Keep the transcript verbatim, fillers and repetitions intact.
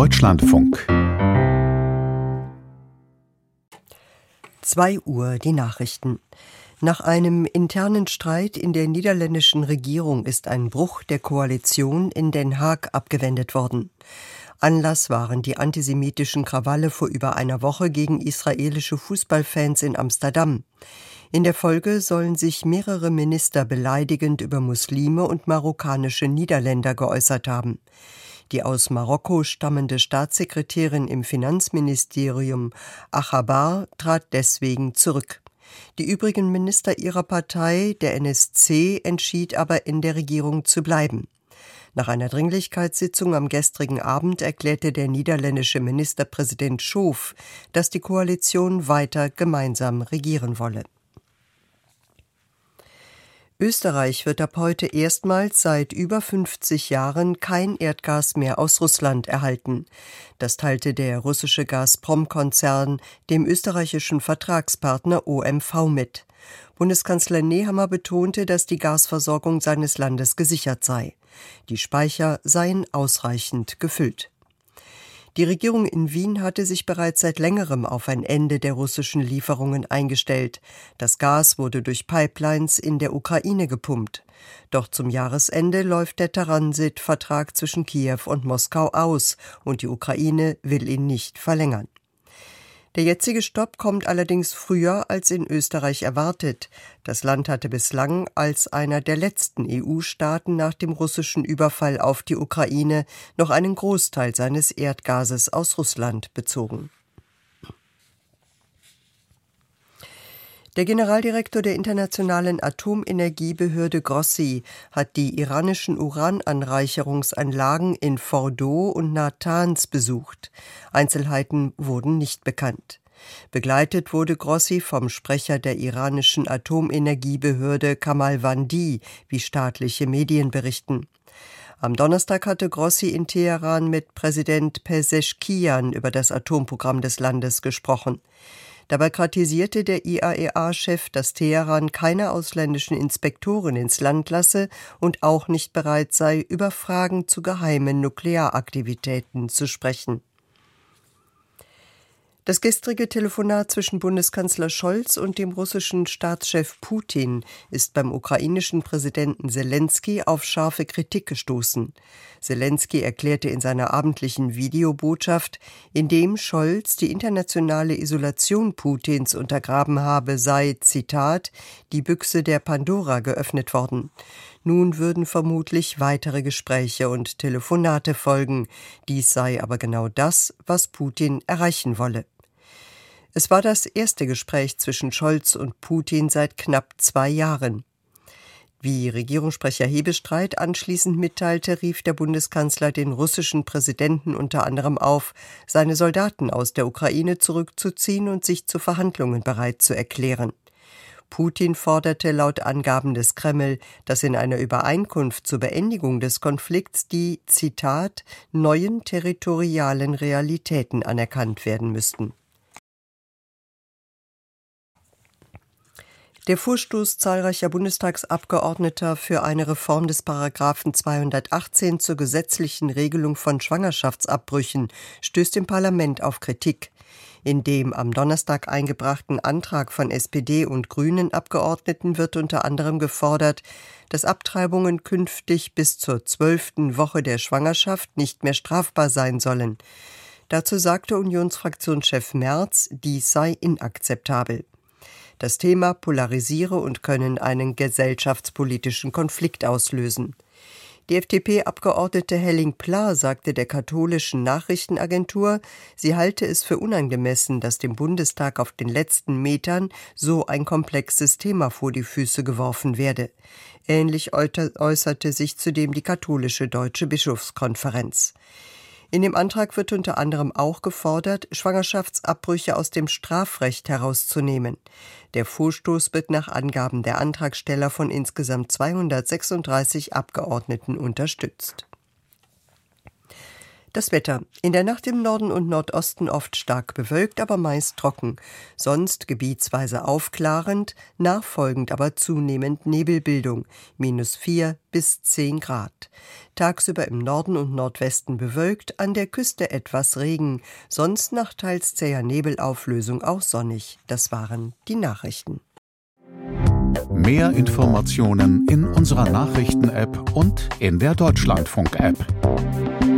Deutschlandfunk. zwei Uhr die Nachrichten. Nach einem internen Streit in der niederländischen Regierung ist ein Bruch der Koalition in Den Haag abgewendet worden. Anlass waren die antisemitischen Krawalle vor über einer Woche gegen israelische Fußballfans in Amsterdam. In der Folge sollen sich mehrere Minister beleidigend über Muslime und marokkanische Niederländer geäußert haben. Die aus Marokko stammende Staatssekretärin im Finanzministerium Achabar trat deswegen zurück. Die übrigen Minister ihrer Partei, der N S C, entschied aber, in der Regierung zu bleiben. Nach einer Dringlichkeitssitzung am gestrigen Abend erklärte der niederländische Ministerpräsident Schoof, dass die Koalition weiter gemeinsam regieren wolle. Österreich wird ab heute erstmals seit über fünfzig Jahren kein Erdgas mehr aus Russland erhalten. Das teilte der russische Gazprom-Konzern dem österreichischen Vertragspartner O M V mit. Bundeskanzler Nehammer betonte, dass die Gasversorgung seines Landes gesichert sei. Die Speicher seien ausreichend gefüllt. Die Regierung in Wien hatte sich bereits seit längerem auf ein Ende der russischen Lieferungen eingestellt. Das Gas wurde durch Pipelines in der Ukraine gepumpt. Doch zum Jahresende läuft der Transitvertrag zwischen Kiew und Moskau aus und die Ukraine will ihn nicht verlängern. Der jetzige Stopp kommt allerdings früher als in Österreich erwartet. Das Land hatte bislang als einer der letzten E U-Staaten nach dem russischen Überfall auf die Ukraine noch einen Großteil seines Erdgases aus Russland bezogen. Der Generaldirektor der Internationalen Atomenergiebehörde Grossi hat die iranischen Urananreicherungsanlagen in Fordow und Natanz besucht. Einzelheiten wurden nicht bekannt. Begleitet wurde Grossi vom Sprecher der iranischen Atomenergiebehörde Kamalvandi, wie staatliche Medien berichten. Am Donnerstag hatte Grossi in Teheran mit Präsident Pezeshkian über das Atomprogramm des Landes gesprochen. Dabei kritisierte der I A E A-Chef, dass Teheran keine ausländischen Inspektoren ins Land lasse und auch nicht bereit sei, über Fragen zu geheimen Nuklearaktivitäten zu sprechen. Das gestrige Telefonat zwischen Bundeskanzler Scholz und dem russischen Staatschef Putin ist beim ukrainischen Präsidenten Selenskyj auf scharfe Kritik gestoßen. Selenskyj erklärte in seiner abendlichen Videobotschaft, in dem Scholz die internationale Isolation Putins untergraben habe, sei, Zitat, die Büchse der Pandora geöffnet worden. Nun würden vermutlich weitere Gespräche und Telefonate folgen. Dies sei aber genau das, was Putin erreichen wolle. Es war das erste Gespräch zwischen Scholz und Putin seit knapp zwei Jahren. Wie Regierungssprecher Hebestreit anschließend mitteilte, rief der Bundeskanzler den russischen Präsidenten unter anderem auf, seine Soldaten aus der Ukraine zurückzuziehen und sich zu Verhandlungen bereit zu erklären. Putin forderte laut Angaben des Kreml, dass in einer Übereinkunft zur Beendigung des Konflikts die, Zitat, neuen territorialen Realitäten anerkannt werden müssten. Der Vorstoß zahlreicher Bundestagsabgeordneter für eine Reform des Paragraphen zweihundertachtzehn zur gesetzlichen Regelung von Schwangerschaftsabbrüchen stößt im Parlament auf Kritik. In dem am Donnerstag eingebrachten Antrag von S P D und Grünen Abgeordneten wird unter anderem gefordert, dass Abtreibungen künftig bis zur zwölften Woche der Schwangerschaft nicht mehr strafbar sein sollen. Dazu sagte Unionsfraktionschef Merz, dies sei inakzeptabel. Das Thema polarisiere und können einen gesellschaftspolitischen Konflikt auslösen. Die F D P-Abgeordnete Helling-Pla sagte der katholischen Nachrichtenagentur, sie halte es für unangemessen, dass dem Bundestag auf den letzten Metern so ein komplexes Thema vor die Füße geworfen werde. Ähnlich äußerte sich zudem die katholische Deutsche Bischofskonferenz. In dem Antrag wird unter anderem auch gefordert, Schwangerschaftsabbrüche aus dem Strafrecht herauszunehmen. Der Vorstoß wird nach Angaben der Antragsteller von insgesamt zweihundertsechsunddreißig Abgeordneten unterstützt. Das Wetter. In der Nacht im Norden und Nordosten oft stark bewölkt, aber meist trocken. Sonst gebietsweise aufklarend, nachfolgend aber zunehmend Nebelbildung. minus vier bis zehn Grad. Tagsüber im Norden und Nordwesten bewölkt, an der Küste etwas Regen. Sonst nach teils zäher Nebelauflösung auch sonnig. Das waren die Nachrichten. Mehr Informationen in unserer Nachrichten-App und in der Deutschlandfunk-App.